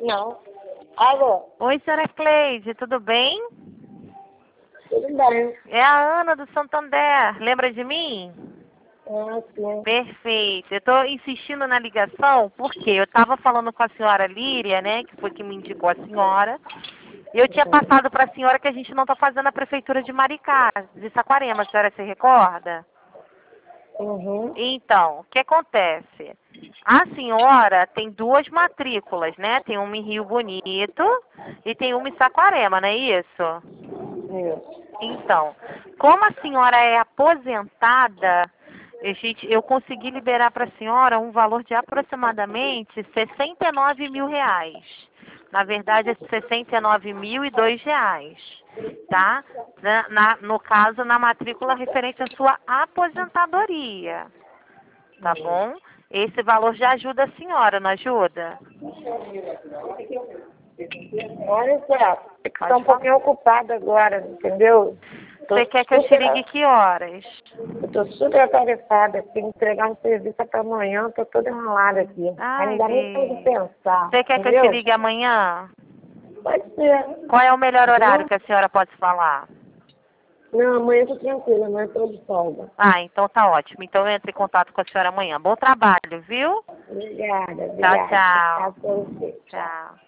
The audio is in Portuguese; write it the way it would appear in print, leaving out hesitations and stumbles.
Não. Alô? Oi, senhora Cleide, tudo bem? Tudo bem. É a Ana do Santander, lembra de mim? Sim. Perfeito. Eu estou insistindo na ligação porque eu estava falando com a senhora Líria, né, que foi que me indicou a senhora. Eu tinha passado para a senhora que a gente não está fazendo a prefeitura de Maricá, de Saquarema, a senhora se recorda? Uhum. Então, o que acontece? A senhora tem duas matrículas, né? Tem uma em Rio Bonito e tem uma em Saquarema, não é isso? Isso. Então, como a senhora é aposentada, eu consegui liberar para a senhora um valor de aproximadamente R$ 69.000. Na verdade, é R$ 69.002, tá? No caso, na matrícula referente à sua aposentadoria, tá bom? Esse valor já ajuda a senhora, não ajuda? Olha só, estou um Pode falar. pouquinho ocupada agora, entendeu? Você quer que eu te ligue que horas? Estou super atarefada, tenho que entregar um serviço até amanhã, estou toda enrolada aqui. Ai, Ainda nem tenho de bem. pensar, Você quer que eu te entendeu? ligue amanhã? Pode ser. Qual é o melhor horário Viu? que a senhora pode falar? Não, amanhã estou tranquila, amanhã estou de folga. Ah, então tá ótimo. Então eu entro em contato com a senhora amanhã. Bom trabalho, viu? Obrigada, Tchau, obrigada. Tchau tchau. pra você. Tchau. Tchau.